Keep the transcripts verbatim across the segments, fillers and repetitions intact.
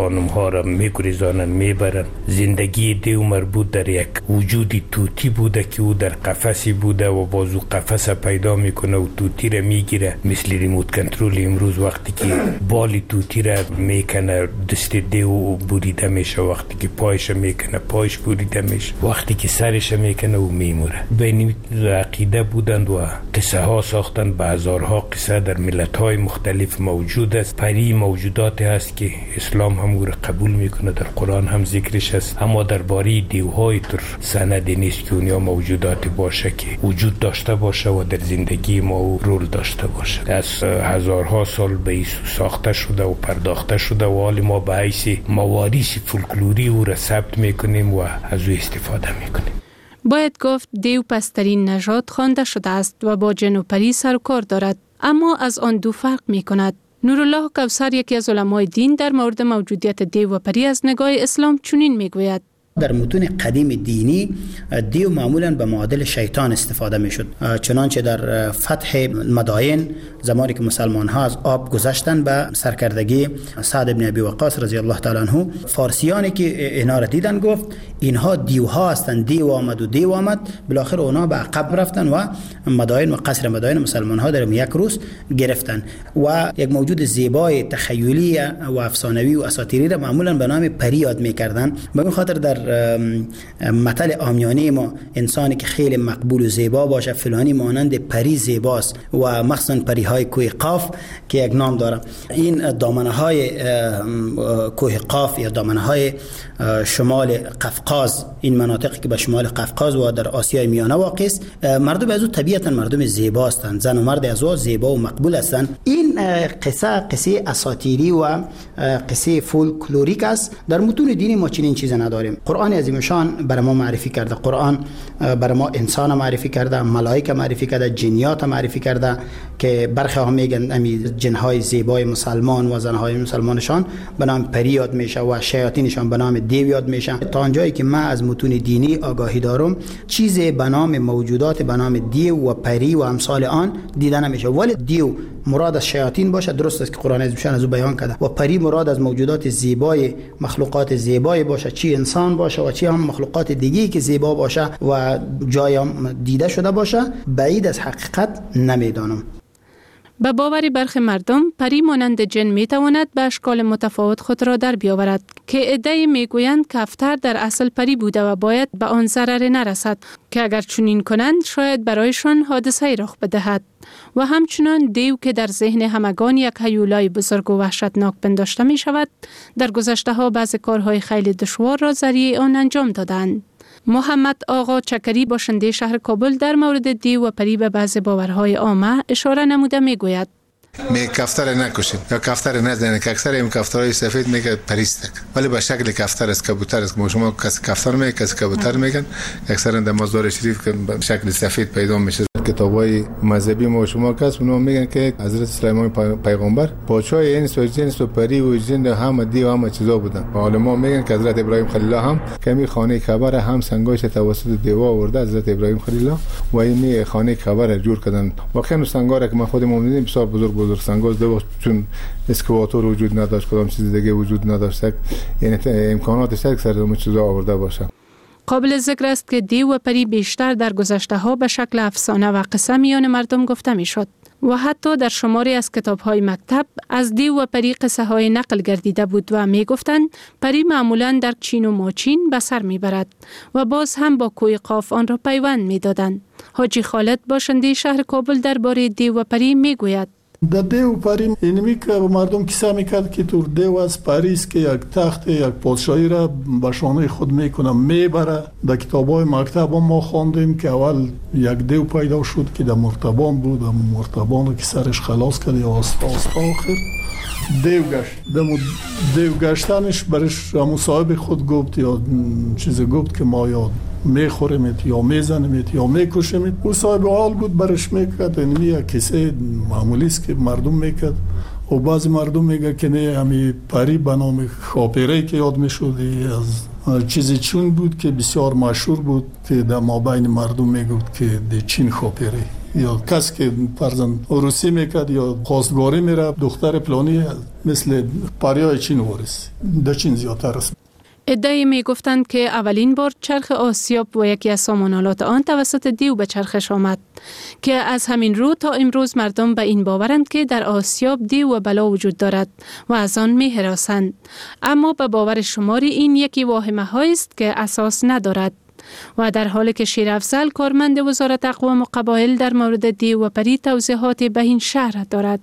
خانم ها را میگریزانن میبرن. زندگی دیو مربوط در یک وجودی توتی بوده که او در قفسی بوده و بازو قفس پیدا میکنه و توتی را میگیره. مثل ریموت کنترل امروز وقتی که بالی توتی را میکنه دست دیو بریده میشه، وقتی که پایش میکنه پایش بریده میشه، وقتی که سرش میکنه و میموره. بین عقیده بودند و قصه ها ساختن. به هزارها قصه در ملت های مختلف موجود است. پری موجوداتی هست که اسلام هم او را قبول میکنه، در قرآن هم ذکرش است، اما درباره دیوهای تر سند نیست که اونیا موجوداتی باشه که وجود داشته باشه و در زندگی ما رول داشته باشه. از هزارها سال به ایسو ساخته شده و پرداخته شده و حال ما به حیث مواریث فولکلوری او را ثبت میکنیم و از او استفاده میکنیم. باید گفت دیو پسترین نژاد خوانده شده است و با جن و پری سر و کار دارد، اما از آن دو فرق می کند. نورالله کوثر، یکی از علمای دین، در مورد موجودیت دیو و پری از نگاه اسلام چنین می گوید: در متون قدیم دینی دیو معمولا به معادل شیطان استفاده می شد، چنانچه در فتح مدائن زمانی که مسلمان ها از آب گذشتن به سرکردگی سعد بن ابی وقاص رضی الله تعالی عنه، فارسیانی که اینا را دیدن گفت اینها دیوها هستند، دیو آمد و دیو آمد. بالاخره اونا به عقب رفتن و مدائن و قصر مدائن مسلمان ها در یک روز گرفتن و یک موجود زیبای تخیلی و افسانوی و اساطیری را معمولا به نام پری یاد می‌کردند. به این خاطر در مثل عامیانه ما انسانی که خیلی مقبول و زیبا باشه فلانی مانند پری زیباست و مخصوصا پری های کوه قاف که یک نام داره. این دامنه های کوه قاف یا دامنه های شمال قفقاز، این مناطقی که به شمال قفقاز و در آسیای میانه واقع است، مردم از او طبیعتا مردم زیبا هستند، زن و مرد از او زیبا و مقبول هستند. این قصه قصه اساطیری و قصه فولکلوریک است. در متون دینی ما چنین چیزی نداریم. قرآن عظیم شان برای ما معرفی کرده، قرآن برای ما انسان معرفی کرده، ملائکه معرفی کرده، جنیات معرفی کرده که برخی ها میگن امی جنهای زیبای مسلمان و زنهای مسلمانشان به نام پری یاد میشه و شیاطینشان به نام دیو یاد میشن. تا آنجایی که من از متون دینی آگاهی دارم چیزی به نام موجودات به نام دیو و پری و امثال آن دیده نمیشه. ولی دیو مراد از شیاطین باشه، درست است که قرآن عظیم شان از او بیان کرده، و پری مراد از موجودات زیبای، مخلوقات زیبای باشه، چی انسان باشه و چی هم مخلوقات دیگه‌ای که زیبا باشه و جای هم دیده شده باشه، بعید از حقیقت نمیدانم. به باور برخی مردم پری مانند جن می تواند به اشکال متفاوت خود را در بیاورد که عده‌ای می گویند کفتر در اصل پری بوده و باید به آن ضرر نرسد که اگر چنین کنند شاید برایشان حادثه رخ بدهد. و همچنان دیو که در ذهن همگان یک هیولای بزرگ و وحشتناک پنداشته می شود، در گذشته ها بعض کارهای خیلی دشوار را ذریعه آن انجام دادند. محمد آقا چکری باشنده شهر کابل در مورد دیو و پری به بعض باورهای عامه اشاره نموده می گوید: می کفتر نکشیم یا کفتر نزنیم که اکثر این کفترهای سفید میگه پریست، ولی به شکل کفتر است، کبوتر است. شما کسی کفتر میگه، کسی کبوتر میگن. اکثرا در مزار شریف که به شکل سفید پیدا میشه. کتابای مذهبی ما شما کس اونها میگن که حضرت سلیمان پیغمبر پادشاه انس و جنس و پری و جن هم دیو هم چیزا بودن. حالا ما میگن که حضرت ابراهیم خلیل الله هم کمی خانه کعبه هم سنگاش توسط دیو آورده حضرت ابراهیم خلیل الله و این خانه کعبه را جور کردن. واقعا سنگاره که ما خودمون دیدیم بسیار بزرگ بزرگ سنگاز دو چون اسکواتور وجود نداشت، کدام چیز دیگه وجود نداشت، یعنی امکاناتش سر اون چیزا آورده باشه. قابل ذکر است که دیو و پری بیشتر در گذشته ها به شکل افسانه و قصه میان مردم گفته می شد و حتی در شماری از کتاب های مکتب از دیو و پری قصه های نقل گردیده بود و می گفتند پری معمولا در چین و ماچین به سر می برد و باز هم با کوه قاف آن را پیوند می دادند. حاجی خالد باشنده شهر کابل درباره دیو و پری می گوید: در دیو پری اینمی که مردم کیسه میکرد که تو دیو از پریست که یک تخت یک پادشاهی را به شانه خود میکنه میبره. در کتابای مکتب ما خواندیم که اول یک دیو پیدا شد که در مرتبان بود، در مرتبان رو که سرش خلاص کرد یا آستا آستا آخر دیو گشت. در دیو گشتنش برش مصاحب خود گفت یا چیز گفت که ما یاد میخوریمت یا میزنیمت یا میکشیمت. او صاحب حال بود برش میکرد. اینمی یک کیسه معمولی است که مردم میکرد و بعضی مردم میگه که نه همی پری به نام خاپیره که یاد میشد از چیزی چون بود که بسیار مشهور بود که در مابین مردم میگفت که دی چین خاپیره یا کس که فرضاً عروسی میکرد یا خواستگاری میره دختر پلانی مثل پریای چین ورس در چین زیادتر است. ادعای می گفتند که اولین بار چرخ آسیاب و یکی از سامانالات آن توسط دیو به چرخش آمد که از همین رو تا امروز مردم به این باورند که در آسیاب دیو و بلا وجود دارد و از آن می هراسند. اما به باور شماری این یکی واهمه هایی است که اساس ندارد و در حالی که شیر افضل کارمند وزارت اقوام و قبایل در مورد دیو و پری توضیحات به این شهر دارد.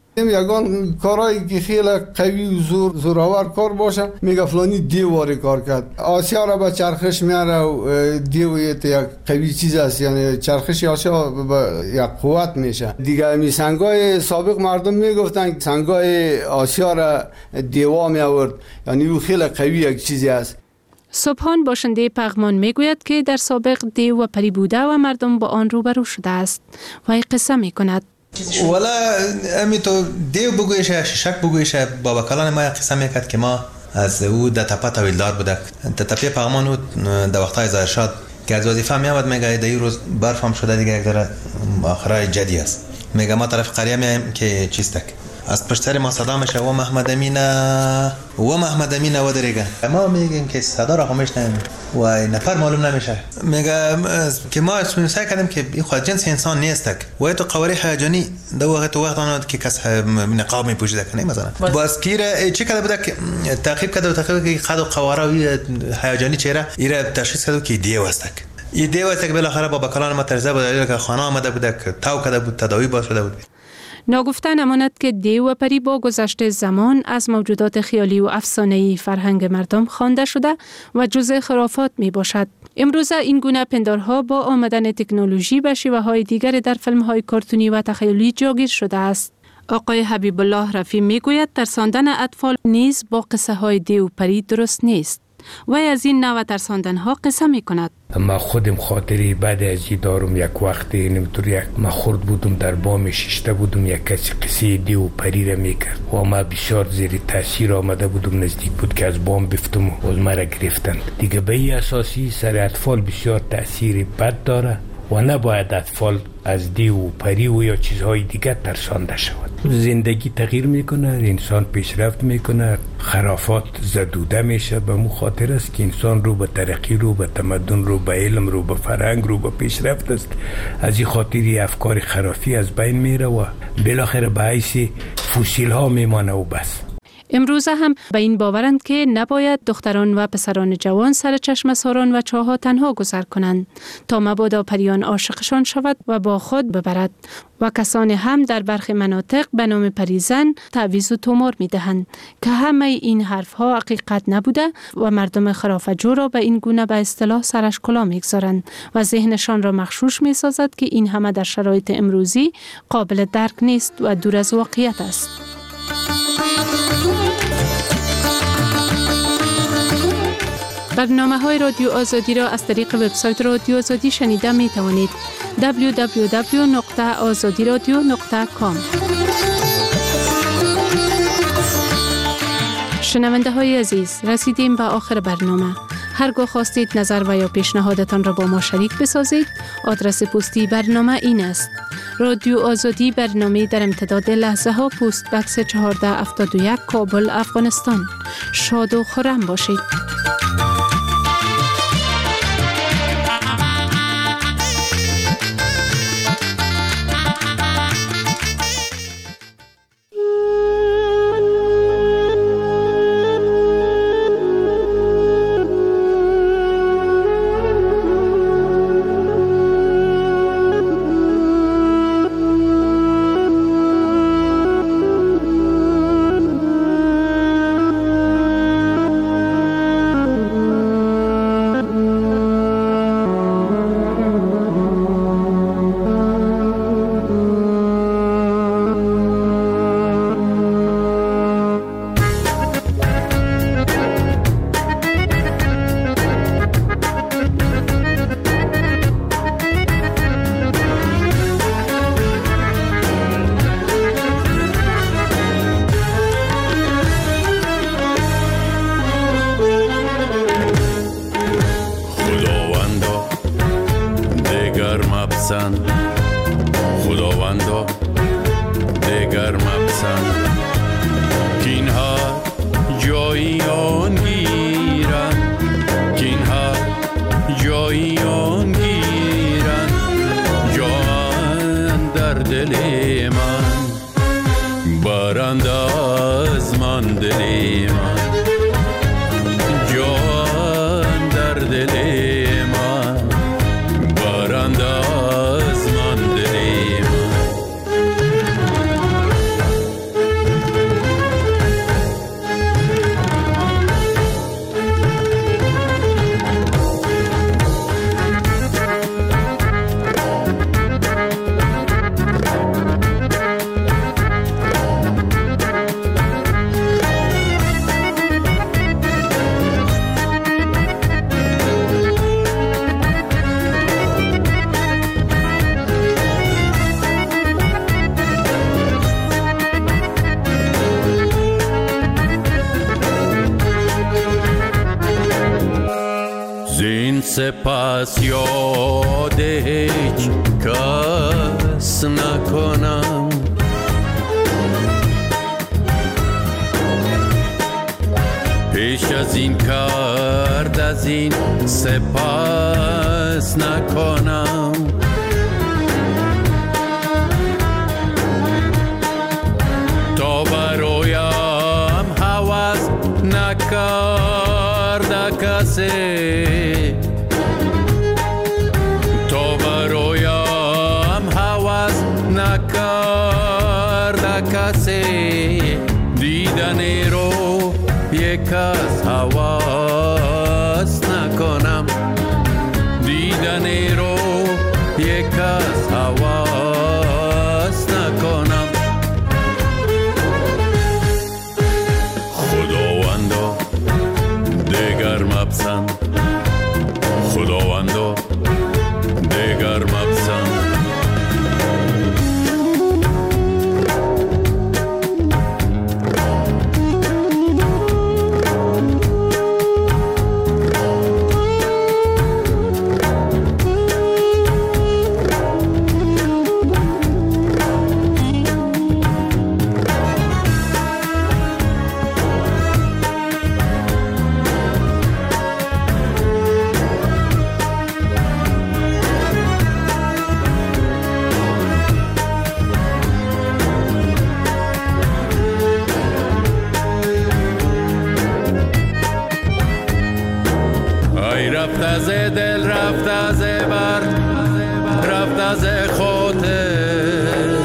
یگان کارایی که خیلی قوی و زور زورآور کار باشه میگه فلانی دیواری کار کرد. آسیا را به چرخش میاره و دیو یک قوی چیز است، یعنی چرخش آسیا به یک قوت میشه دیگه. می سنگای سابق مردم میگفتن سنگای آسیا را دیوا می آورد، یعنی او خیلی قوی یک چیزی است. سبحان باشنده پغمان میگوید که در سابق دیو و پری بوده و مردم با آن روبرو شده است و ای قصه میکند. والا امی تو دیو بگویشه شک بگویشه بابا کلان ما قصه میکرد که ما از او در تپه طویلدار بودک. در تپه پغمان او در وقتهای زرشاد که از وظیفه می آمد میگه در این روز برف هم شده دیگه یک داره آخرای جدی است. میگه ما طرف قریه میایم که چیستک از پشتر ما صدا میشه و محمد امینه و محمد امینه و درگه ما میگیم که صدا را خاموش نمیم و نفر معلوم نمیشه. میگه که ما سعی کردیم که این خود جنس انسان نیستک و تو قواری هیجانی در وقت وقت آنها که کس نقاب میپوشیده کنه مثلا باز کیره چی کرده بوده که تعقیب کرده و تعقیب که خد و قواره هیجانی چهره ایره تشخیص کرده که دیو استک. این دیو استک بالاخره با کلان ما ترزه بود که خانه آمده بوده که تاو کرده بود تداوی باز شده بود. ناگفته نماند که دیو و پری با گذشت زمان از موجودات خیالی و افسانه‌ای فرهنگ مردم خوانده شده و جزء خرافات می باشد. امروزه این گونه پندارها با آمدن تکنولوژی به شیوه‌های دیگر در فیلم‌های کارتونی و تخیلی جاگیر شده است. آقای حبیب الله رفی می گوید ترساندن اطفال نیز با قصه های دیو و پری درست نیست. و از این نوع ترساندن ها قصه می کند. ما خودم خاطری بعد از این دارم یک وقتی نمیتور یک ما خورد بودم در بام شیشته بودم یک کسی قصه دیو و پری را میکرد و ما بسیار زیر تاثیر آمده بودم، نزدیک بود که از بام بفتم و از مرا گرفتند دیگه. به این اساسی سر اطفال بسیار تاثیر بد داره و نباید اطفال از دیو و پری و یا چیزهای دیگر ترسانده شود. زندگی تغییر میکنه، انسان پیشرفت میکنه، خرافات زدوده میشه. به مو خاطر است که انسان رو به ترقی، رو به تمدن، رو به علم، رو به فرهنگ، رو به پیشرفت است. از این خاطری افکار خرافی از بین میره و بالاخره به حیث فسیل ها میمانه و بس. امروزه هم به این باورند که نباید دختران و پسران جوان سر چشم ساران و چاها تنها گذر کنند تا مبادا پریان عاشقشان شود و با خود ببرد و کسانی هم در برخی مناطق به نام پریزن تعویض و تومار می دهند که همه این حرف ها حقیقت نبوده و مردم خرافه‌جو را به این گونه به اصطلاح سرش کلاه می گذارند و ذهنشان را مغشوش می سازد که این همه در شرایط امروزی قابل درک نیست و دور از واقعیت است. برنامه های رادیو آزادی را از طریق وبسایت رادیو آزادی شنیده می توانید. دبلیو دبلیو دبلیو نقطه آزادی رادیو نقطه کام. شنونده های عزیز، رسیدیم به آخر برنامه. هرگاه خواستید نظر و یا پیشنهادتان را با ما شریک بسازید، آدرس پستی برنامه این است: رادیو آزادی، برنامه در امتداد لحظه ها، پست بکس چهارده هفتاد و یک، کابل، افغانستان. شاد و خرم باشید. خداوندا دگر مپسند که اینها جایی آن گیرن، که اینها جایی آن گیرن، جان در دل من برند از من دل من، جان در دل من برند از من دل من. سپس یاد هیچ کس نکنم، پیش از این کرد از این سپس نکنم. تا برایم هوس نکرد کسی، تا برایم هوس نکرد کسی، دیدن رو یک از هوس نکنم، دیدن رو یک از هوس نکنم. خداوندا دگر مپسند، خداوندا دگر مپسند. رفت از دل، رفت از بر، رفت از خاطر،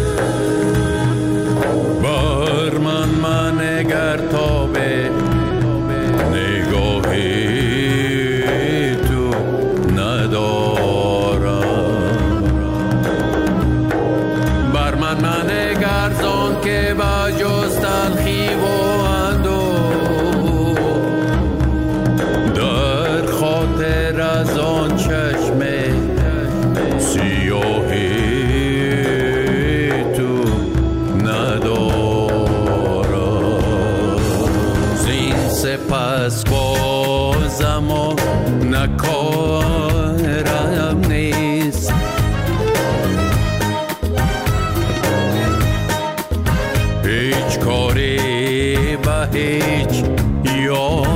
بر من من نگر تا به نگاهی تو ندارم، بر من من نگر زان که با جز تلخی و از آن چشم سیاهی تو ندارم. زین سپس بازم و نکارم نیست، هیچ کاری به هیچ یا